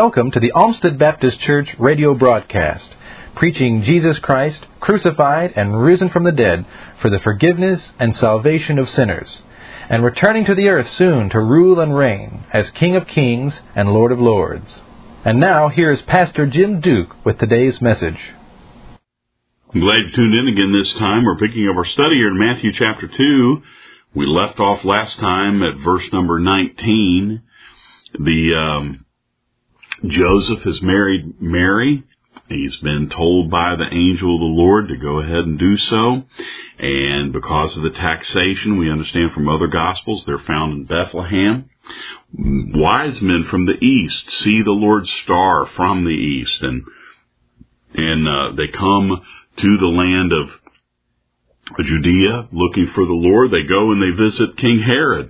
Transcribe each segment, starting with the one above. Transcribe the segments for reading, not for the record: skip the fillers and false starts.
Welcome to the Olmsted Baptist Church radio broadcast, preaching Jesus Christ, crucified and risen from the dead for the forgiveness and salvation of sinners, and returning to the earth soon to rule and reign as King of Kings and Lord of Lords. And now, here is Pastor Jim Duke with today's message. I'm glad you tuned in again this time. We're picking up our study here in Matthew chapter 2. We left off last time at verse number 19. Joseph has married Mary. He's been told by the angel of the Lord to go ahead and do so. And because of the taxation, we understand from other Gospels, they're found in Bethlehem. Wise men from the east see the Lord's star from the east, and they come to the land of Judea looking for the Lord. They go and they visit King Herod.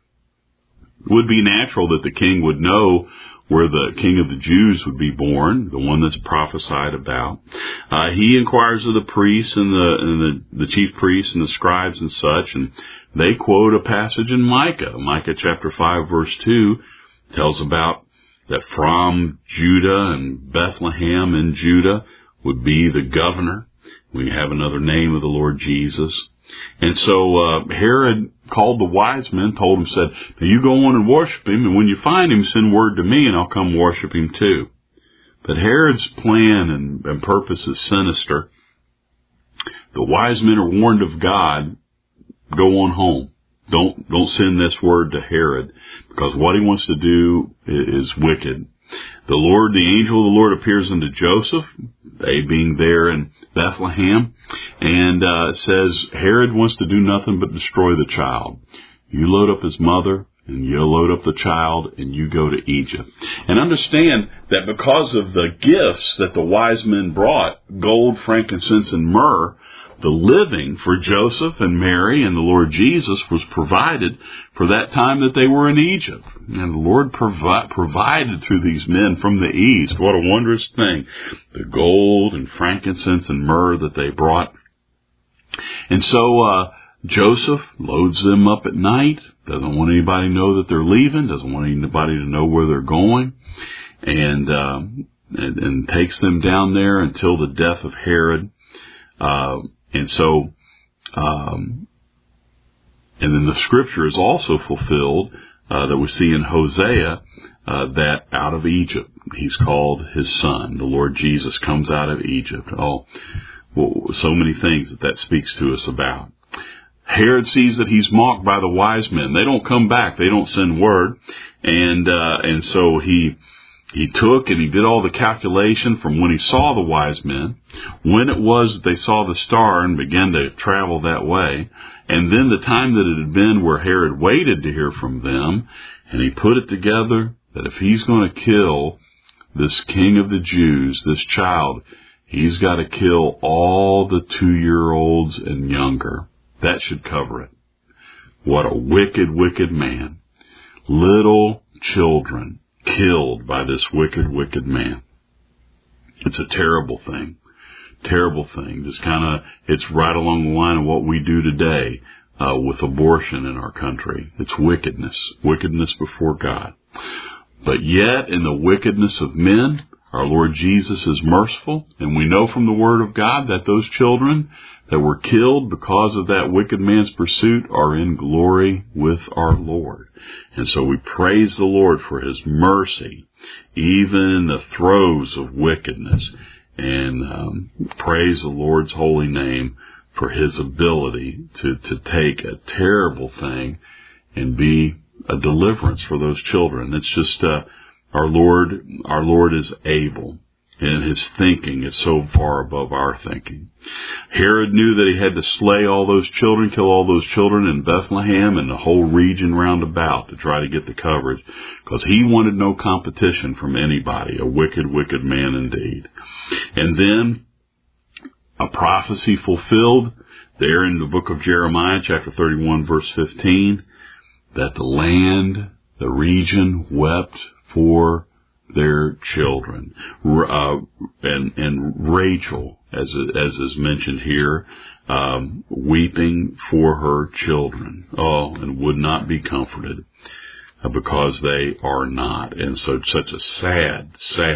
It would be natural that the king would know where the King of the Jews would be born, the one that's prophesied about. He inquires of the priests and the chief priests and the scribes and such, and they quote a passage in Micah. Micah chapter 5 verse 2 tells about that from Judah and Bethlehem in Judah would be the governor. We have another name of the Lord Jesus. And so Herod called the wise men, told them, said, now you go on and worship him, and when you find him, send word to me, and I'll come worship him too. But Herod's plan and purpose is sinister. The wise men are warned of God, go on home. Don't send this word to Herod, because what he wants to do is wicked. The angel of the Lord appears unto Joseph, they being there in Bethlehem, and says Herod wants to do nothing but destroy the child. You load up his mother, and you load up the child, and you go to Egypt. And understand that because of the gifts that the wise men brought, gold, frankincense, and myrrh, the living for Joseph and Mary and the Lord Jesus was provided for that time that they were in Egypt. And the Lord provided through these men from the east. What a wondrous thing. The gold and frankincense and myrrh that they brought. And so Joseph loads them up at night. Doesn't want anybody to know that they're leaving. Doesn't want anybody to know where they're going. And takes them down there until the death of Herod. And then the scripture is also fulfilled that we see in Hosea that out of Egypt he's called his son. The Lord Jesus comes out of Egypt. Oh, well, so many things that speaks to us about. Herod sees that he's mocked by the wise men. They don't come back. They don't send word. And so he took and he did all the calculation from when he saw the wise men, when it was that they saw the star and began to travel that way, and then the time that it had been where Herod waited to hear from them, and he put it together that if he's going to kill this King of the Jews, this child, he's got to kill all the 2-year-olds and younger. That should cover it. What a wicked, wicked man. Little children killed by this wicked, wicked man. It's a terrible thing. Terrible thing. It's right along the line of what we do today with abortion in our country. It's wickedness. Wickedness before God. But yet, in the wickedness of men, our Lord Jesus is merciful, and we know from the Word of God that those children that were killed because of that wicked man's pursuit are in glory with our Lord. And so we praise the Lord for His mercy, even in the throes of wickedness, and praise the Lord's holy name for His ability to take a terrible thing and be a deliverance for those children. It's just our Lord is able. And his thinking is so far above our thinking. Herod knew that he had to slay all those children, kill all those children in Bethlehem and the whole region round about to try to get the coverage, because he wanted no competition from anybody. A wicked, wicked man indeed. And then a prophecy fulfilled there in the book of Jeremiah, chapter 31, verse 15, that the land, the region wept for their children. And Rachel, as is mentioned here, weeping for her children. Oh, and would not be comforted. because they are not. And so such a sad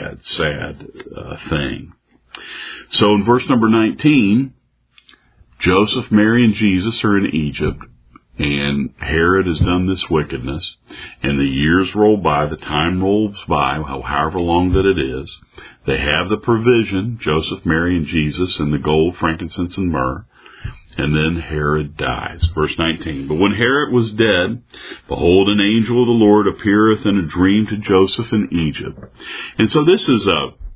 thing. So in verse number 19, Joseph, Mary, and Jesus are in Egypt, and Herod has done this wickedness, and the years roll by, the time rolls by, however long that it is. They have the provision, Joseph, Mary, and Jesus, and the gold, frankincense, and myrrh. And then Herod dies. Verse 19, but when Herod was dead, behold, an angel of the Lord appeareth in a dream to Joseph in Egypt. And so this is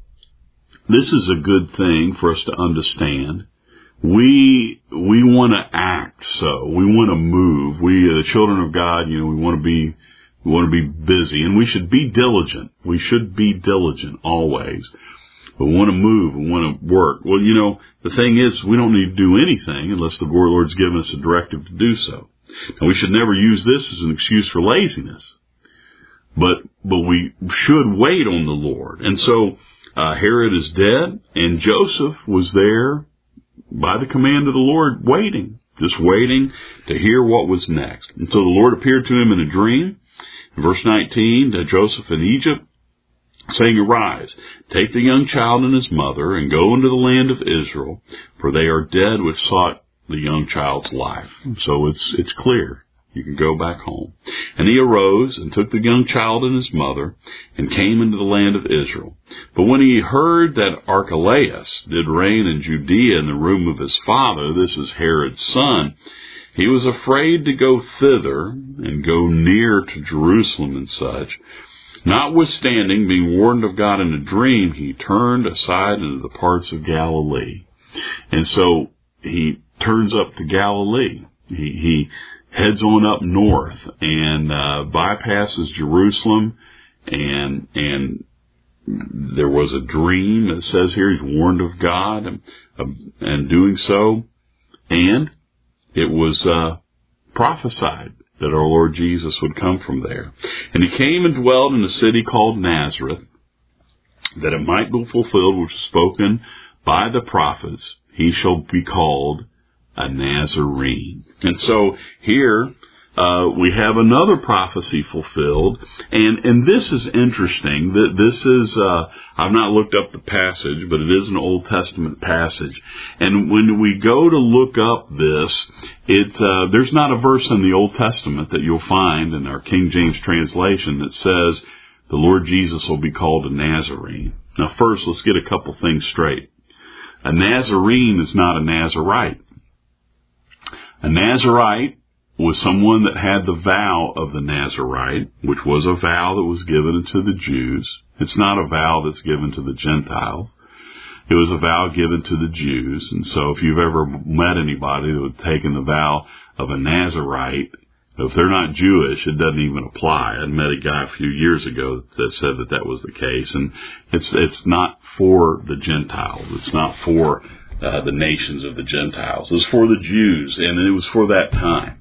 a good thing for us to understand. We want to act so. We want to move. We, the children of God, we want to be busy, and we should be diligent. We should be diligent always. But we want to move. We want to work. Well, the thing is, we don't need to do anything unless the Lord's given us a directive to do so. Now, we should never use this as an excuse for laziness. But we should wait on the Lord. And so, Herod is dead, and Joseph was there by the command of the Lord, just waiting to hear what was next. And so the Lord appeared to him in a dream. Verse 19, to Joseph in Egypt, saying, arise, take the young child and his mother, and go into the land of Israel, for they are dead which sought the young child's life. So it's clear. You can go back home. And he arose and took the young child and his mother and came into the land of Israel. But when he heard that Archelaus did reign in Judea in the room of his father, this is Herod's son, he was afraid to go thither and go near to Jerusalem and such. Notwithstanding, being warned of God in a dream, he turned aside into the parts of Galilee. And so he turns up to Galilee. He heads on up north and bypasses Jerusalem, and there was a dream. It says here he's warned of God and doing so, and it was prophesied that our Lord Jesus would come from there. And he came and dwelt in a city called Nazareth, that it might be fulfilled which was spoken by the prophets, he shall be called a Nazarene. And so here we have another prophecy fulfilled, and this is interesting. That this is I've not looked up the passage, but it is an Old Testament passage. And when we go to look up this, there's not a verse in the Old Testament that you'll find in our King James translation that says the Lord Jesus will be called a Nazarene. Now, first, let's get a couple things straight. A Nazarene is not a Nazirite. A Nazirite was someone that had the vow of the Nazirite, which was a vow that was given to the Jews. It's not a vow that's given to the Gentiles. It was a vow given to the Jews. And so if you've ever met anybody that had taken the vow of a Nazirite, if they're not Jewish, it doesn't even apply. I met a guy a few years ago that said that was the case. And it's not for the Gentiles. It's not for the nations of the Gentiles. It was for the Jews, and it was for that time.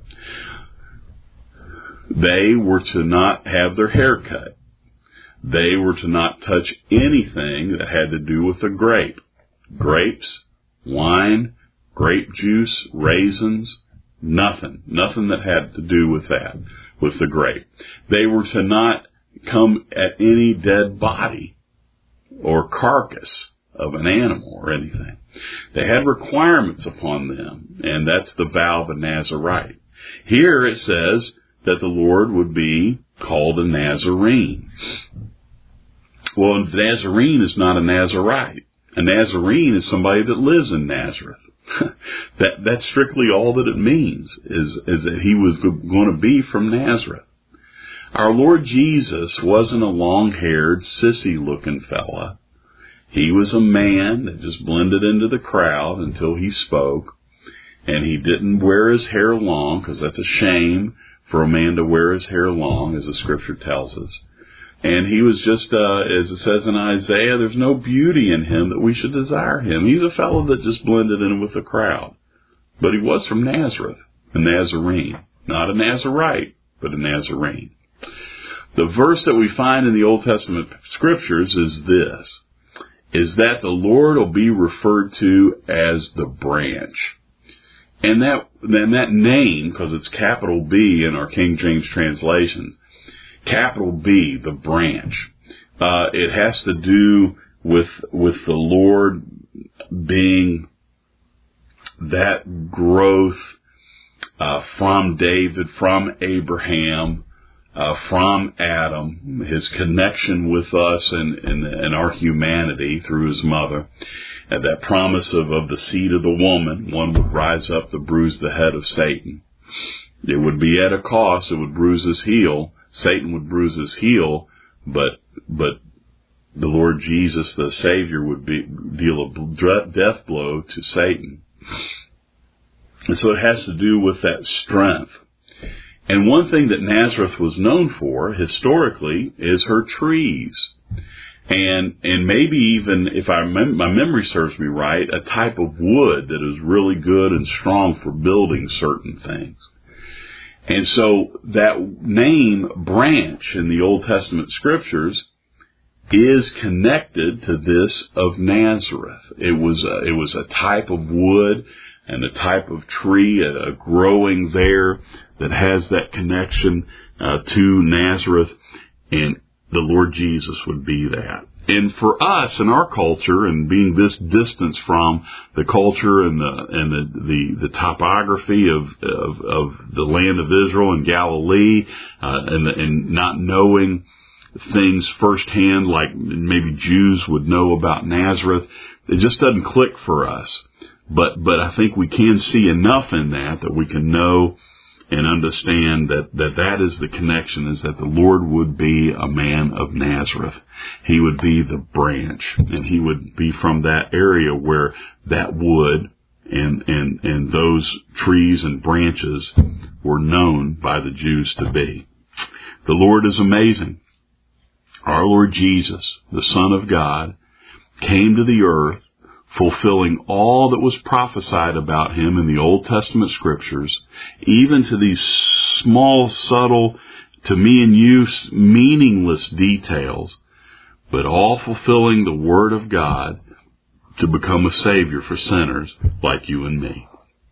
They were to not have their hair cut. They were to not touch anything that had to do with a grape. Grapes, wine, grape juice, raisins, nothing. Nothing that had to do with that, with the grape. They were to not come at any dead body or carcass of an animal or anything. They had requirements upon them, and that's the vow of a Nazirite. Here it says that the Lord would be called a Nazarene. Well, a Nazarene is not a Nazirite. A Nazarene is somebody that lives in Nazareth. That's strictly all that it means, is that he was going to be from Nazareth. Our Lord Jesus wasn't a long-haired, sissy-looking fella. He was a man that just blended into the crowd until he spoke, and he didn't wear his hair long, because that's a shame for a man to wear his hair long, as the Scripture tells us. And he was just, as it says in Isaiah, there's no beauty in him that we should desire him. He's a fellow that just blended in with the crowd. But he was from Nazareth, a Nazarene. Not a Nazirite, but a Nazarene. The verse that we find in the Old Testament Scriptures is this, is that the Lord will be referred to as the branch. And that name, because it's capital B in our King James translations, capital B, the branch. It has to do with the Lord being that growth from David, from Abraham, from Adam, his connection with us and our humanity through his mother, and that promise of the seed of the woman, one would rise up to bruise the head of Satan. It would be at a cost. It would bruise his heel. Satan would bruise his heel, but the Lord Jesus, the Savior, would deal a death blow to Satan. And so it has to do with that strength. And one thing that Nazareth was known for, historically, is her trees. And maybe even, if my memory serves me right, a type of wood that is really good and strong for building certain things. And so that name, branch, in the Old Testament scriptures is connected to this of Nazareth. It was a type of wood and a type of tree, a growing there that has that connection to Nazareth, and the Lord Jesus would be that. And for us in our culture, and being this distance from the culture and the topography of the land of Israel and Galilee, and not knowing things firsthand like maybe Jews would know about Nazareth, it just doesn't click for us. But I think we can see enough in that we can know and understand that is the connection, is that the Lord would be a man of Nazareth. He would be the branch, and he would be from that area where that wood and those trees and branches were known by the Jews to be. The Lord is amazing. Our Lord Jesus, the Son of God, came to the earth, fulfilling all that was prophesied about him in the Old Testament scriptures, even to these small, subtle, to me and you, meaningless details, but all fulfilling the Word of God to become a Savior for sinners like you and me.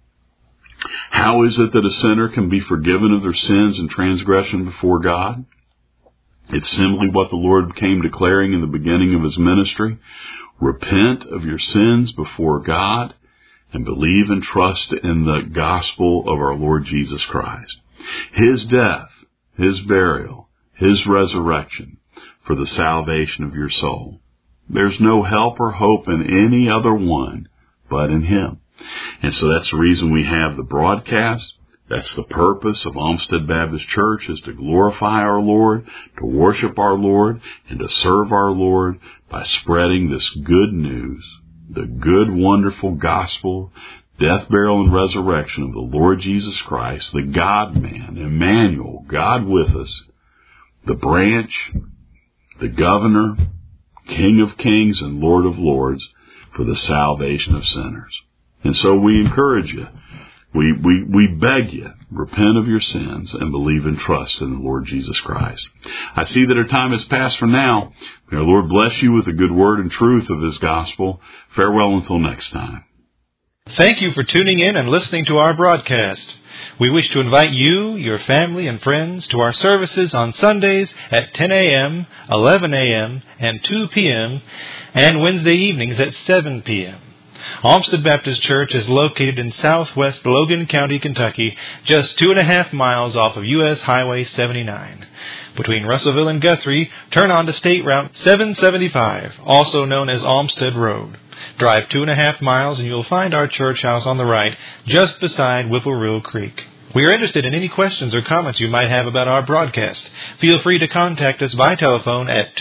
How is it that a sinner can be forgiven of their sins and transgression before God? It's simply what the Lord came declaring in the beginning of his ministry. Repent of your sins before God and believe and trust in the gospel of our Lord Jesus Christ. His death, his burial, his resurrection for the salvation of your soul. There's no help or hope in any other one but in him. And so that's the reason we have the broadcast. That's the purpose of Olmsted Baptist Church, is to glorify our Lord, to worship our Lord, and to serve our Lord by spreading this good news, the good, wonderful gospel, death, burial, and resurrection of the Lord Jesus Christ, the God-man, Emmanuel, God with us, the branch, the governor, King of kings and Lord of lords, for the salvation of sinners. And so we encourage you. We beg you, repent of your sins and believe and trust in the Lord Jesus Christ. I see that our time has passed for now. May our Lord bless you with the good word and truth of his gospel. Farewell until next time. Thank you for tuning in and listening to our broadcast. We wish to invite you, your family, and friends to our services on Sundays at 10 a.m., 11 a.m., and 2 p.m., and Wednesday evenings at 7 p.m. Olmsted Baptist Church is located in southwest Logan County, Kentucky, just 2.5 miles off of U.S. Highway 79. Between Russellville and Guthrie, turn on to State Route 775, also known as Olmsted Road. Drive 2.5 miles and you'll find our church house on the right, just beside Whipple Creek. We are interested in any questions or comments you might have about our broadcast. Feel free to contact us by telephone at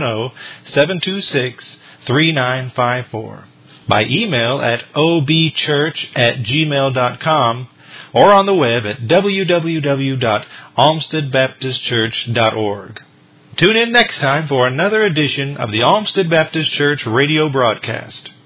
270-726-3954. By email at obchurch@gmail.com, or on the web at www.olmstedbaptistchurch.org. Tune in next time for another edition of the Olmsted Baptist Church radio broadcast.